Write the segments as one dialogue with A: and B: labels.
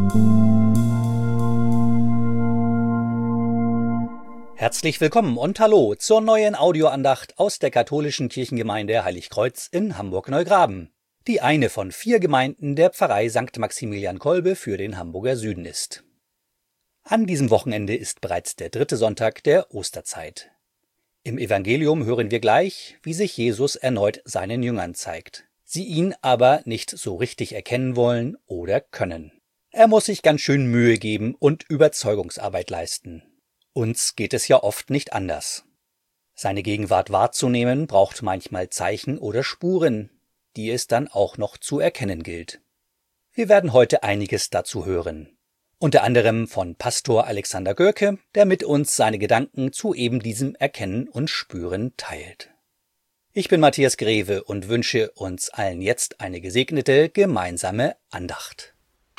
A: Herzlich willkommen und hallo zur neuen Audioandacht aus der katholischen Kirchengemeinde Heiligkreuz in Hamburg-Neugraben, die eine von 4 Gemeinden der Pfarrei St. Maximilian Kolbe für den Hamburger Süden ist. An diesem Wochenende ist bereits der 3. Sonntag der Osterzeit. Im Evangelium hören wir gleich, wie sich Jesus erneut seinen Jüngern zeigt, sie ihn aber nicht so richtig erkennen wollen oder können. Er muss sich ganz schön Mühe geben und Überzeugungsarbeit leisten. Uns geht es ja oft nicht anders. Seine Gegenwart wahrzunehmen braucht manchmal Zeichen oder Spuren, die es dann auch noch zu erkennen gilt. Wir werden heute einiges dazu hören. Unter anderem von Pastor Alexander Görke, der mit uns seine Gedanken zu eben diesem Erkennen und Spüren teilt. Ich bin Matthias Greve und wünsche uns allen jetzt eine gesegnete gemeinsame Andacht.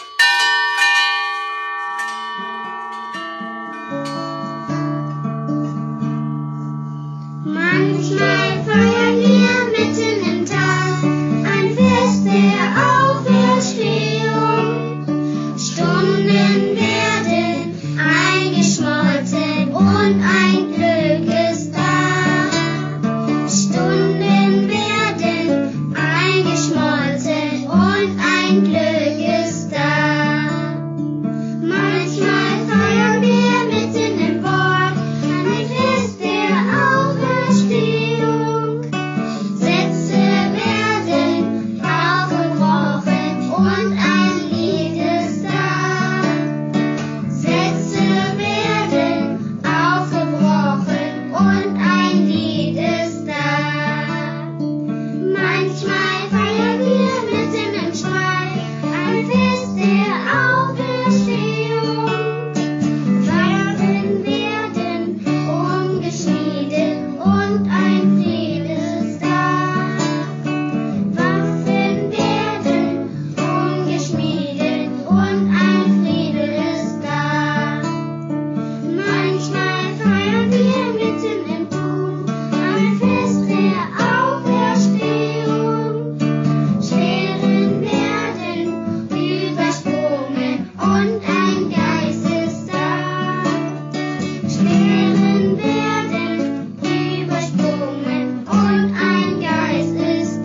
B: Manchmal feiern wir mitten im Tag ein Fest der Auferstehung. Stunden werden eingeschmolzen und ein Glück ist da. Stunden werden eingeschmolzen und ein Glück ist da. Manchmal feiern wir mitten im Wort ein Fest der Auferstehung. Sätze werden aufgebrochen und ein Lied ist da. Sätze werden aufgebrochen und ein Lied ist da. Manchmal feiern wir mitten im Streit ein Fest der Auferstehung. Feiern werden umgeschmiedet und ein Fried ist da. Waffen werden umgeschmiedet und ein Friede ist da. Manchmal feiern wir mitten im Tun ein Fest der Auferstehung. Schweren werden übersprungen und ein Geist ist da. Schweren werden übersprungen und ein Geist ist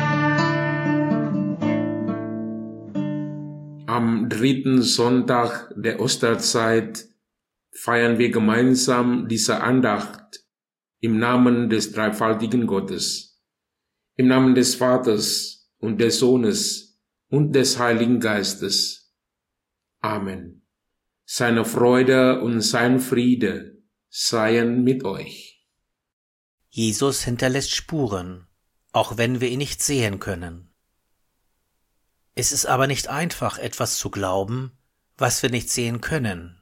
B: da.
C: Am 3. Sonntag der Osterzeit feiern wir gemeinsam diese Andacht im Namen des dreifaltigen Gottes, im Namen des Vaters und des Sohnes und des Heiligen Geistes. Amen. Seine Freude und sein Friede seien mit euch.
D: Jesus hinterlässt Spuren, auch wenn wir ihn nicht sehen können. Es ist aber nicht einfach, etwas zu glauben, was wir nicht sehen können.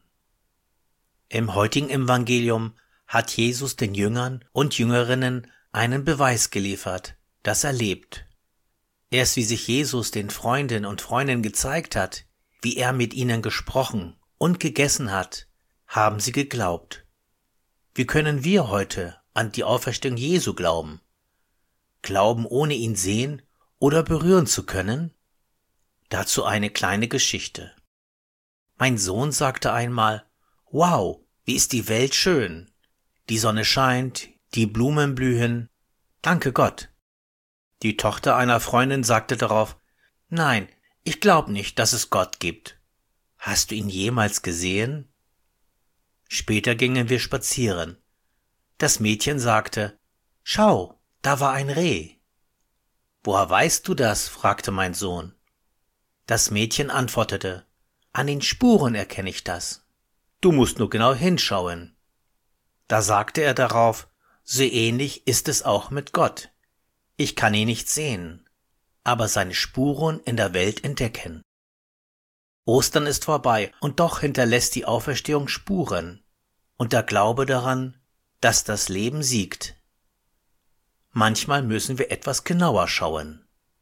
D: Im heutigen Evangelium hat Jesus den Jüngern und Jüngerinnen einen Beweis geliefert, dass er lebt. Erst wie sich Jesus den Freundinnen und Freunden gezeigt hat, wie er mit ihnen gesprochen und gegessen hat, haben sie geglaubt. Wie können wir heute an die Auferstehung Jesu glauben? Glauben, ohne ihn sehen oder berühren zu können? Dazu eine kleine Geschichte. Mein Sohn sagte einmal: Wow, wie ist die Welt schön. Die Sonne scheint, die Blumen blühen. Danke Gott. Die Tochter einer Freundin sagte darauf: Nein, ich glaube nicht, dass es Gott gibt. Hast du ihn jemals gesehen? Später gingen wir spazieren. Das Mädchen sagte: Schau, da war ein Reh. Woher weißt du das? Fragte mein Sohn. Das Mädchen antwortete: An den Spuren erkenne ich das. Du musst nur genau hinschauen. Da sagte er darauf: So ähnlich ist es auch mit Gott. Ich kann ihn nicht sehen, aber seine Spuren in der Welt entdecken. Ostern ist vorbei und doch hinterlässt die Auferstehung Spuren und der Glaube daran, dass das Leben siegt. Manchmal müssen wir etwas genauer schauen.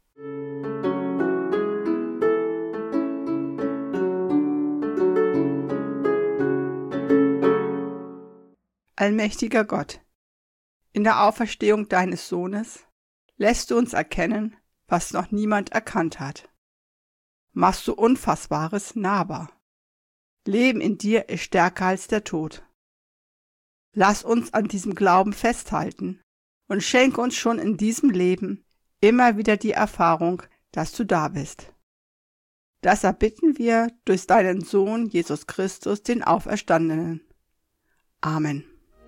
E: Allmächtiger Gott, in der Auferstehung deines Sohnes lässt du uns erkennen, was noch niemand erkannt hat. machst du Unfassbares nahbar. Leben in dir ist stärker als der Tod. Lass uns an diesem Glauben festhalten und schenke uns schon in diesem Leben immer wieder die Erfahrung, dass du da bist. Das erbitten wir durch deinen Sohn Jesus Christus, den Auferstandenen. Amen.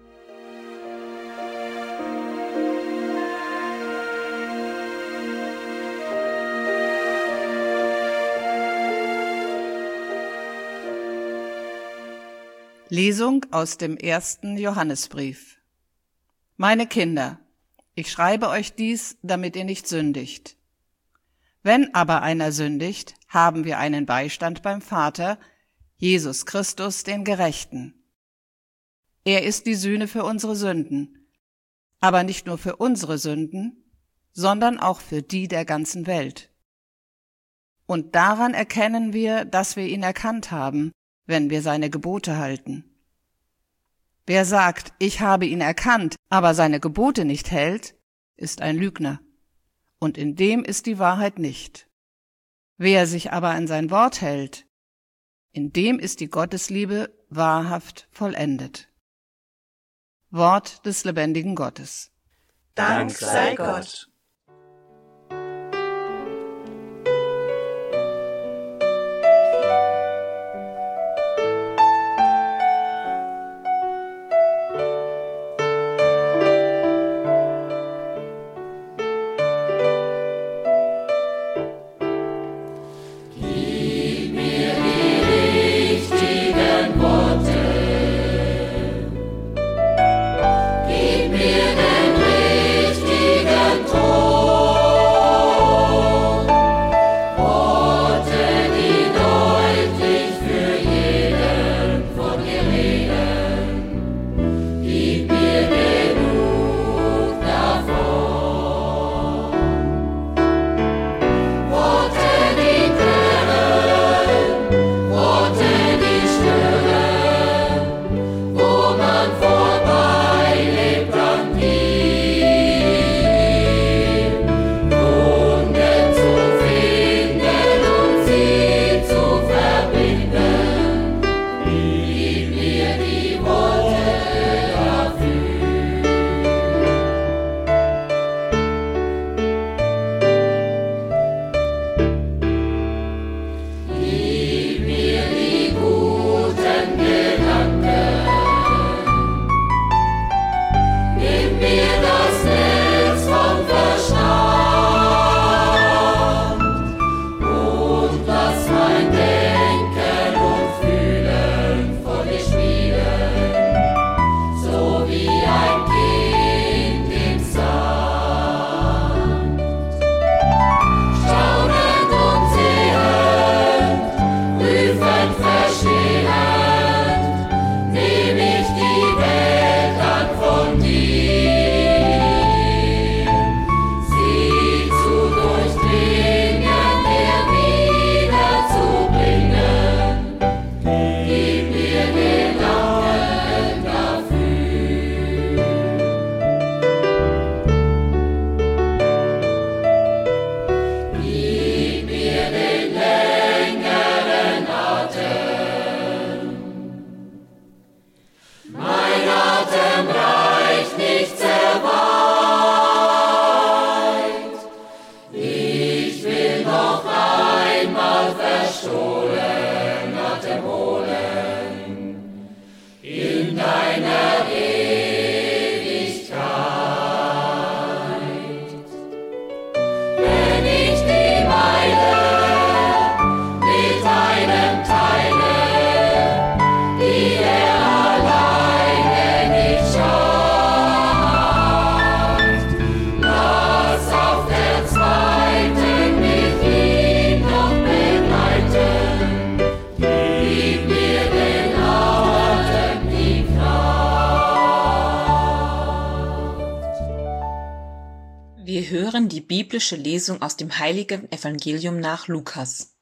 F: Lesung aus dem 1. Johannesbrief. Meine Kinder, ich schreibe euch dies, damit ihr nicht sündigt. Wenn aber einer sündigt, haben wir einen Beistand beim Vater, Jesus Christus, den Gerechten. Er ist die Sühne für unsere Sünden, aber nicht nur für unsere Sünden, sondern auch für die der ganzen Welt. Und daran erkennen wir, dass wir ihn erkannt haben, wenn wir seine Gebote halten. Wer sagt, ich habe ihn erkannt, aber seine Gebote nicht hält, ist ein Lügner. Und in dem ist die Wahrheit nicht. Wer sich aber an sein Wort hält, in dem ist die Gottesliebe wahrhaft vollendet. Wort des lebendigen Gottes.
G: Dank sei Gott.
H: Wir hören die biblische Lesung aus dem heiligen Evangelium nach Lukas.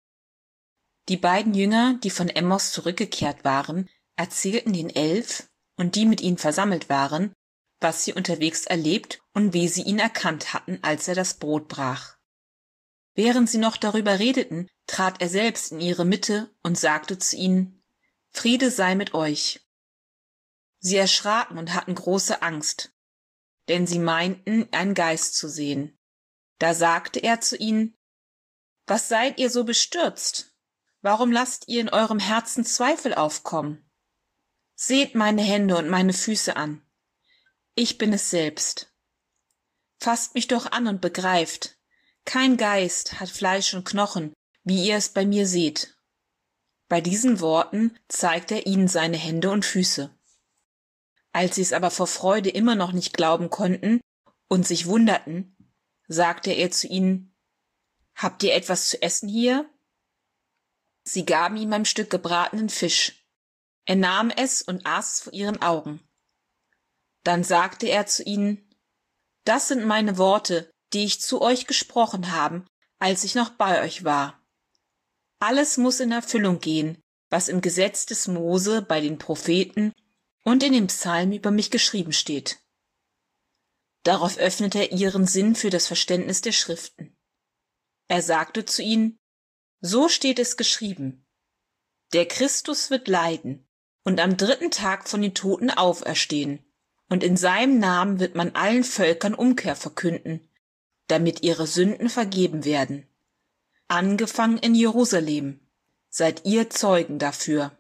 H: Die beiden Jünger, die von Emmaus zurückgekehrt waren, erzählten den 11 und die mit ihnen versammelt waren, was sie unterwegs erlebt und wie sie ihn erkannt hatten, als er das Brot brach. Während sie noch darüber redeten, trat er selbst in ihre Mitte und sagte zu ihnen: Friede sei mit euch. Sie erschraken und hatten große Angst, denn sie meinten, einen Geist zu sehen. Da sagte er zu ihnen: Was seid ihr so bestürzt? Warum lasst ihr in eurem Herzen Zweifel aufkommen? Seht meine Hände und meine Füße an. Ich bin es selbst. Fasst mich doch an und begreift, kein Geist hat Fleisch und Knochen, wie ihr es bei mir seht. Bei diesen Worten zeigte er ihnen seine Hände und Füße. Als sie es aber vor Freude immer noch nicht glauben konnten und sich wunderten, sagte er zu ihnen: Habt ihr etwas zu essen hier? Sie gaben ihm ein Stück gebratenen Fisch. Er nahm es und aß es vor ihren Augen. Dann sagte er zu ihnen: Das sind meine Worte, die ich zu euch gesprochen habe, als ich noch bei euch war. Alles muss in Erfüllung gehen, was im Gesetz des Mose, bei den Propheten und in dem Psalm über mich geschrieben steht. Darauf öffnete er ihren Sinn für das Verständnis der Schriften. Er sagte zu ihnen: So steht es geschrieben: Der Christus wird leiden und am 3. Tag von den Toten auferstehen, und in seinem Namen wird man allen Völkern Umkehr verkünden, damit ihre Sünden vergeben werden. Angefangen in Jerusalem. Seid ihr Zeugen dafür.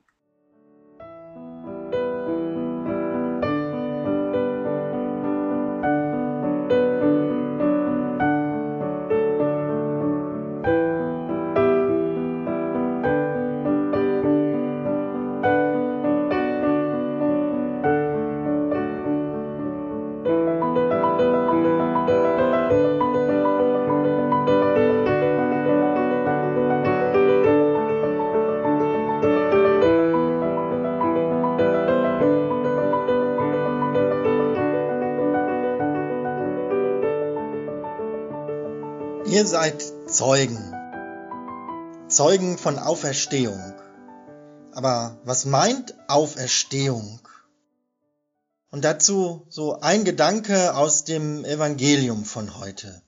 I: Ihr seid Zeugen. Zeugen von Auferstehung. Aber was meint Auferstehung? Und dazu so ein Gedanke aus dem Evangelium von heute.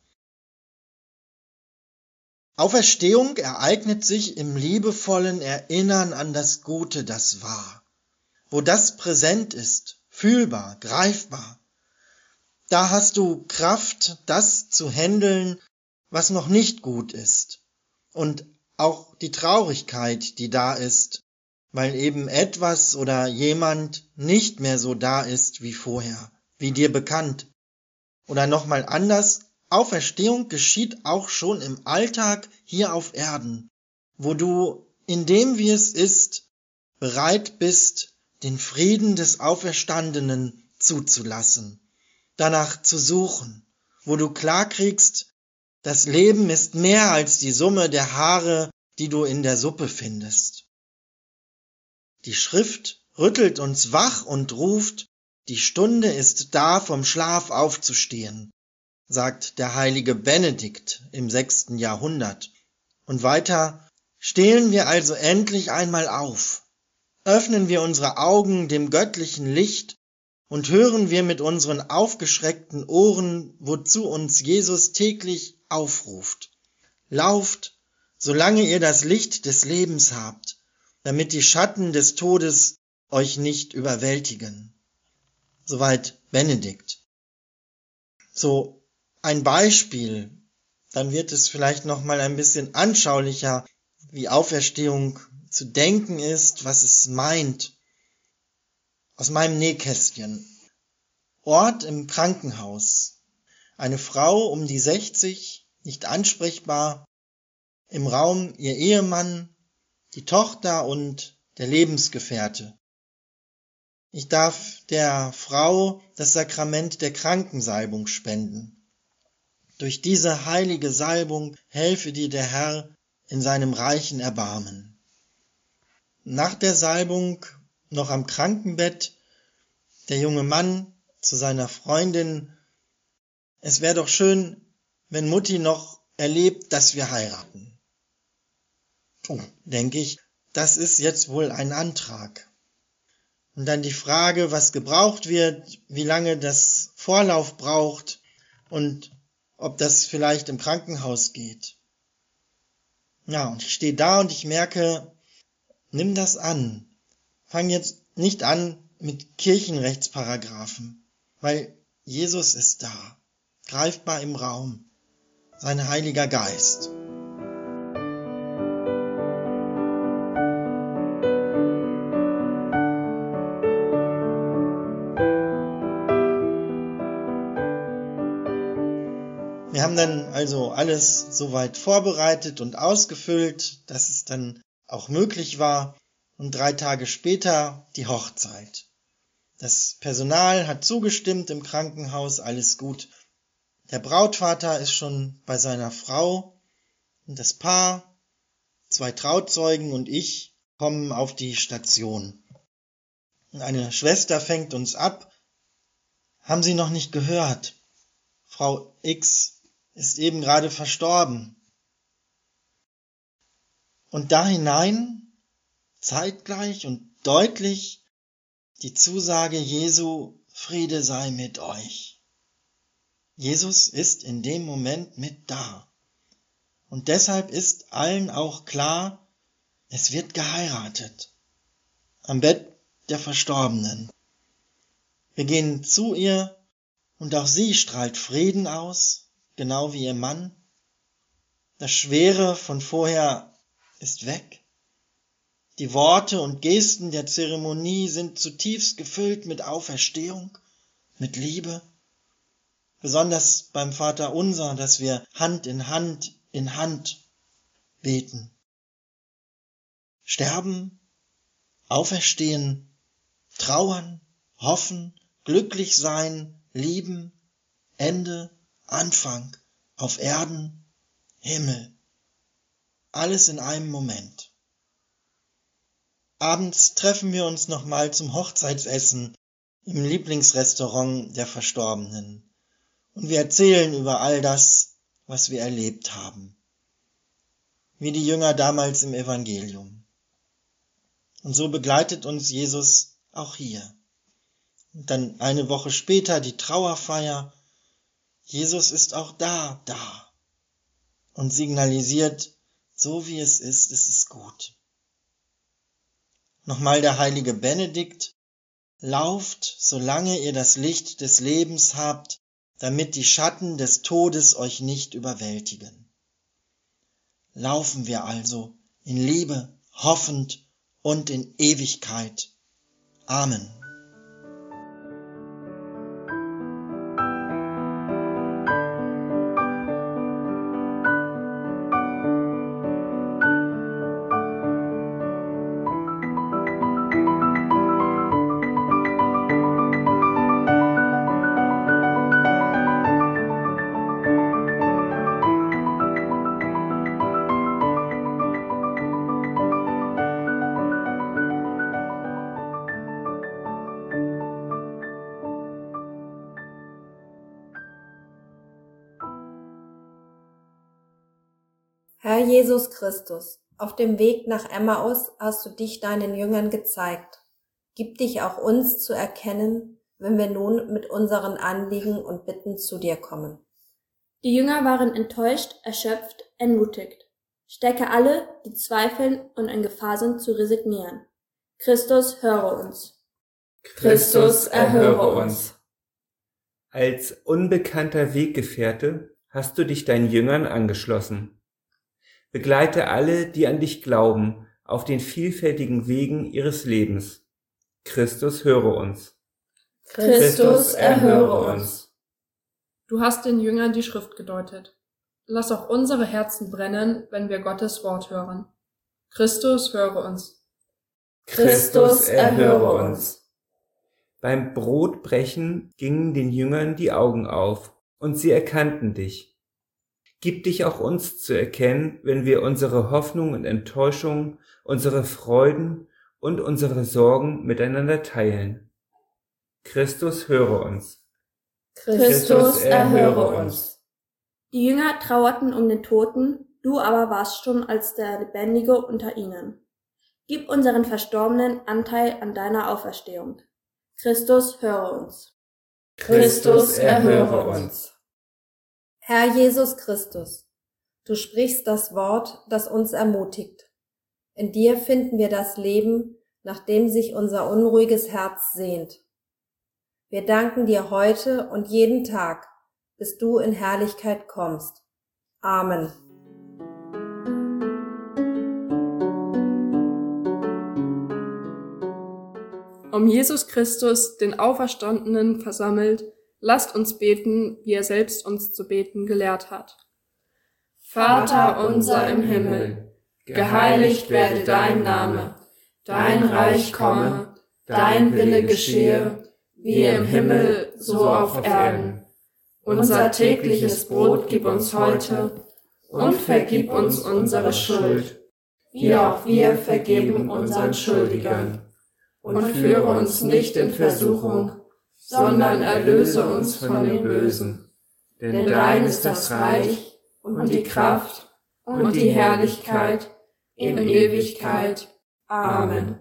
I: Auferstehung ereignet sich im liebevollen Erinnern an das Gute, das war. Wo das präsent ist, fühlbar, greifbar, da hast du Kraft, das zu handeln, was noch nicht gut ist. Und auch die Traurigkeit, die da ist, weil eben etwas oder jemand nicht mehr so da ist wie vorher, wie dir bekannt. Oder nochmal anders, Auferstehung geschieht auch schon im Alltag hier auf Erden, wo du in dem, wie es ist, bereit bist, den Frieden des Auferstandenen zuzulassen, danach zu suchen, wo du klarkriegst, das Leben ist mehr als die Summe der Haare, die du in der Suppe findest. Die Schrift rüttelt uns wach und ruft, die Stunde ist da, vom Schlaf aufzustehen, sagt der heilige Benedikt im 6. Jahrhundert. Und weiter, stehen wir also endlich einmal auf, öffnen wir unsere Augen dem göttlichen Licht und hören wir mit unseren aufgeschreckten Ohren, wozu uns Jesus täglich aufruft. Lauft, solange ihr das Licht des Lebens habt, damit die Schatten des Todes euch nicht überwältigen. Soweit Benedikt. So ein Beispiel, dann wird es vielleicht noch mal ein bisschen anschaulicher, wie Auferstehung zu denken ist, was es meint. Aus meinem Nähkästchen. Ort im Krankenhaus. Eine Frau um die 60, nicht ansprechbar. Im Raum ihr Ehemann, die Tochter und der Lebensgefährte. Ich darf der Frau das Sakrament der Krankensalbung spenden. Durch diese heilige Salbung helfe dir der Herr in seinem reichen Erbarmen. Nach der Salbung, noch am Krankenbett, der junge Mann zu seiner Freundin: Es wäre doch schön, wenn Mutti noch erlebt, dass wir heiraten. Denke ich, das ist jetzt wohl ein Antrag. Und dann die Frage, was gebraucht wird, wie lange das Vorlauf braucht und ob das vielleicht im Krankenhaus geht. Ja, und ich stehe da und ich merke, nimm das an. Fang jetzt nicht an mit Kirchenrechtsparagraphen, weil Jesus ist da, greifbar im Raum, sein Heiliger Geist. Wir haben dann also alles soweit vorbereitet und ausgefüllt, dass es dann auch möglich war. Und 3 Tage später die Hochzeit. Das Personal hat zugestimmt im Krankenhaus, alles gut. Der Brautvater ist schon bei seiner Frau und das Paar, 2 Trauzeugen und ich kommen auf die Station. Und eine Schwester fängt uns ab. Haben Sie noch nicht gehört? Frau X ist eben gerade verstorben. Und da hinein, zeitgleich und deutlich, die Zusage Jesu, Friede sei mit euch. Jesus ist in dem Moment mit da. Und deshalb ist allen auch klar, es wird geheiratet. Am Bett der Verstorbenen. Wir gehen zu ihr und auch sie strahlt Frieden aus, genau wie ihr Mann. Das Schwere von vorher ist weg. Die Worte und Gesten der Zeremonie sind zutiefst gefüllt mit Auferstehung, mit Liebe. Besonders beim Vaterunser, dass wir Hand in Hand beten. Sterben, auferstehen, trauern, hoffen, glücklich sein, lieben, Ende, Anfang, auf Erden, Himmel. Alles in einem Moment. Abends treffen wir uns nochmal zum Hochzeitsessen im Lieblingsrestaurant der Verstorbenen. Und wir erzählen über all das, was wir erlebt haben. Wie die Jünger damals im Evangelium. Und so begleitet uns Jesus auch hier. Und dann eine Woche später die Trauerfeier. Jesus ist auch da. Und signalisiert, so wie es ist gut. Nochmal der heilige Benedikt: Lauft, solange ihr das Licht des Lebens habt, damit die Schatten des Todes euch nicht überwältigen. Laufen wir also in Liebe, hoffend und in Ewigkeit. Amen.
J: Herr Jesus Christus, auf dem Weg nach Emmaus hast du dich deinen Jüngern gezeigt. Gib dich auch uns zu erkennen, wenn wir nun mit unseren Anliegen und Bitten zu dir kommen.
K: Die Jünger waren enttäuscht, erschöpft, entmutigt. Stärke alle, die zweifeln und in Gefahr sind zu resignieren. Christus, höre uns.
L: Christus, erhöre uns. Als unbekannter Weggefährte hast du dich deinen Jüngern angeschlossen. Begleite alle, die an dich glauben, auf den vielfältigen Wegen ihres Lebens. Christus, höre uns.
K: Christus, erhöre uns.
M: Du hast den Jüngern die Schrift gedeutet. Lass auch unsere Herzen brennen, wenn wir Gottes Wort hören. Christus, höre uns.
K: Christus, erhöre uns.
L: Beim Brotbrechen gingen den Jüngern die Augen auf, und sie erkannten dich. Gib dich auch uns zu erkennen, wenn wir unsere Hoffnung und Enttäuschung, unsere Freuden und unsere Sorgen miteinander teilen. Christus, höre uns.
K: Christus, erhöre uns. Die Jünger trauerten um den Toten, du aber warst schon als der Lebendige unter ihnen. Gib unseren Verstorbenen Anteil an deiner Auferstehung. Christus, höre uns.
L: Christus, erhöre uns.
J: Herr Jesus Christus, Du sprichst das Wort, das uns ermutigt. In dir finden wir das Leben, nach dem sich unser unruhiges Herz sehnt. Wir danken dir heute und jeden Tag, bis du in Herrlichkeit kommst. Amen.
M: Um Jesus Christus, den Auferstandenen, versammelt, lasst uns beten, wie er selbst uns zu beten gelehrt hat.
G: Vater unser im Himmel, geheiligt werde dein Name, dein Reich komme, dein Wille geschehe, wie im Himmel, so auf Erden. Unser tägliches Brot gib uns heute und vergib uns unsere Schuld, wie auch wir vergeben unseren Schuldigern. Und führe uns nicht in Versuchung, sondern erlöse uns von dem Bösen. Denn dein ist das Reich und die Kraft und die Herrlichkeit in Ewigkeit. Amen.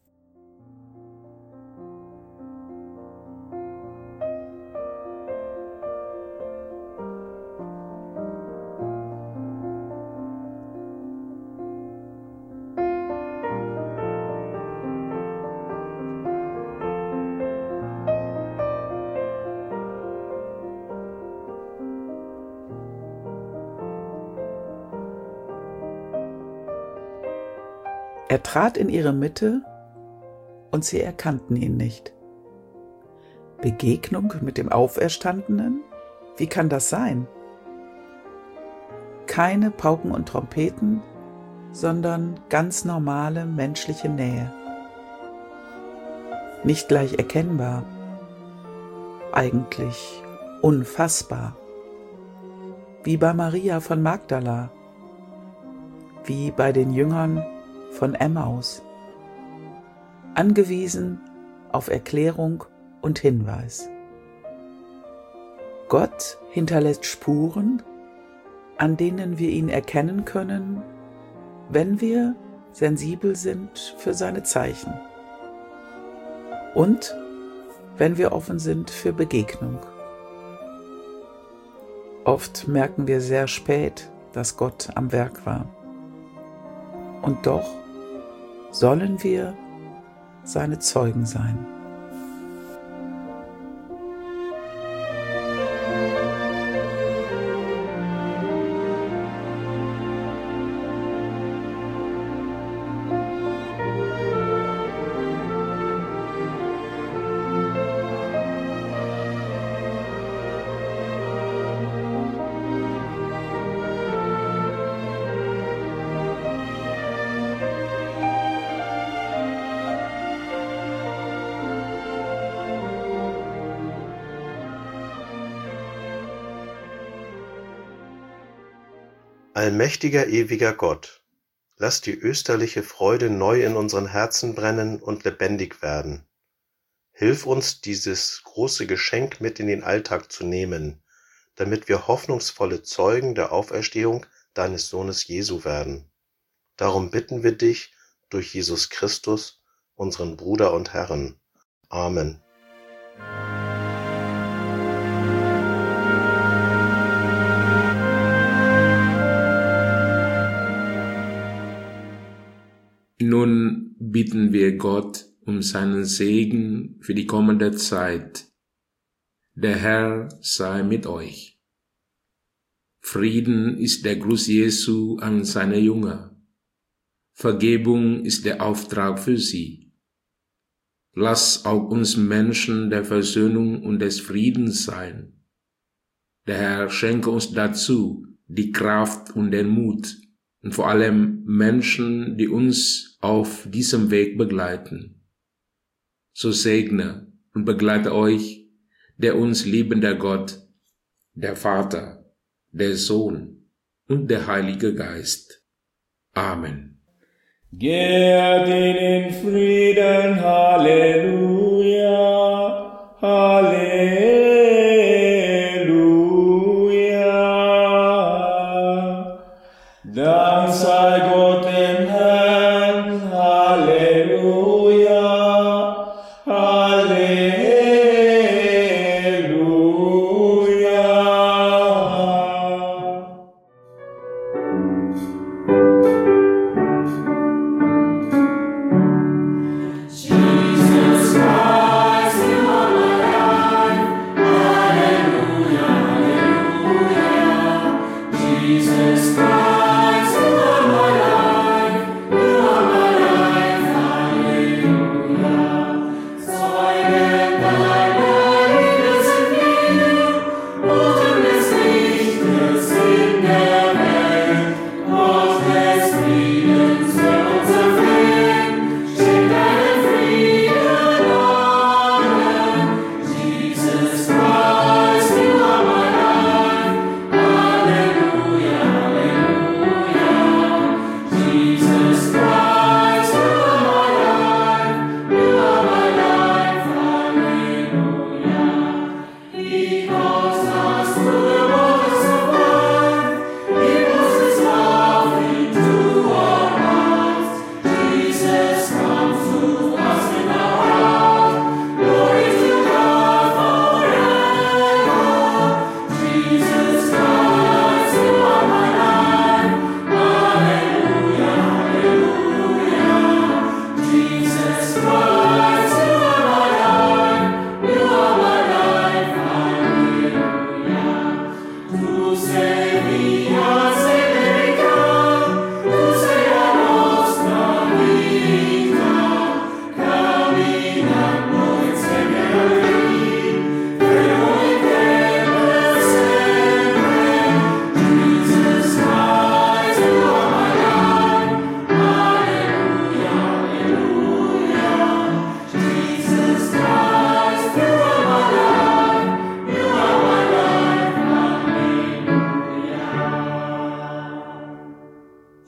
N: Er trat in ihre Mitte, und sie erkannten ihn nicht. Begegnung mit dem Auferstandenen? Wie kann das sein? Keine Pauken und Trompeten, sondern ganz normale menschliche Nähe. Nicht gleich erkennbar, eigentlich unfassbar. Wie bei Maria von Magdala, wie bei den Jüngern von Emmaus, angewiesen auf Erklärung und Hinweis. Gott hinterlässt Spuren, an denen wir ihn erkennen können, wenn wir sensibel sind für seine Zeichen und wenn wir offen sind für Begegnung. Oft merken wir sehr spät, dass Gott am Werk war. Und doch sollen wir seine Zeugen sein.
O: Allmächtiger, ewiger Gott, lass die österliche Freude neu in unseren Herzen brennen und lebendig werden. Hilf uns, dieses große Geschenk mit in den Alltag zu nehmen, damit wir hoffnungsvolle Zeugen der Auferstehung deines Sohnes Jesu werden. Darum bitten wir dich durch Jesus Christus, unseren Bruder und Herrn. Amen.
C: Nun bitten wir Gott um seinen Segen für die kommende Zeit. Der Herr sei mit euch. Frieden ist der Gruß Jesu an seine Jünger. Vergebung ist der Auftrag für sie. Lass auch uns Menschen der Versöhnung und des Friedens sein. Der Herr schenke uns dazu die Kraft und den Mut und vor allem Menschen, die uns auf diesem Weg begleiten. So segne und begleite euch der uns liebende Gott, der Vater, der Sohn und der Heilige Geist. Amen.
L: Geht in Frieden, Halleluja, Halleluja. Dank sei Gott dem Herrn, Halleluja, Halleluja.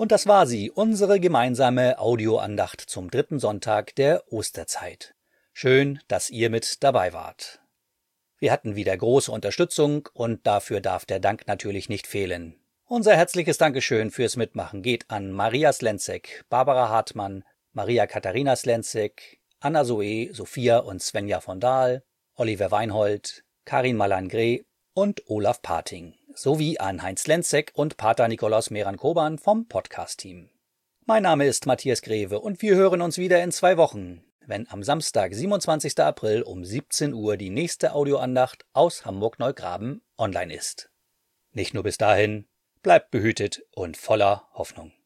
A: Und das war sie, unsere gemeinsame Audioandacht zum 3. Sonntag der Osterzeit. Schön, dass ihr mit dabei wart. Wir hatten wieder große Unterstützung und dafür darf der Dank natürlich nicht fehlen. Unser herzliches Dankeschön fürs Mitmachen geht an Maria Slenzek, Barbara Hartmann, Maria Katharina Slenzek, Anna Zoe, Sophia und Svenja von Dahl, Oliver Weinhold, Karin Malangre und Olaf Pating, sowie an Heinz Lenzek und Pater Nikolaus Meran-Koban vom Podcast-Team. Mein Name ist Matthias Greve und wir hören uns wieder in 2 Wochen, wenn am Samstag, 27. April um 17 Uhr die nächste Audioandacht aus Hamburg-Neugraben online ist. Nicht nur bis dahin, bleibt behütet und voller Hoffnung.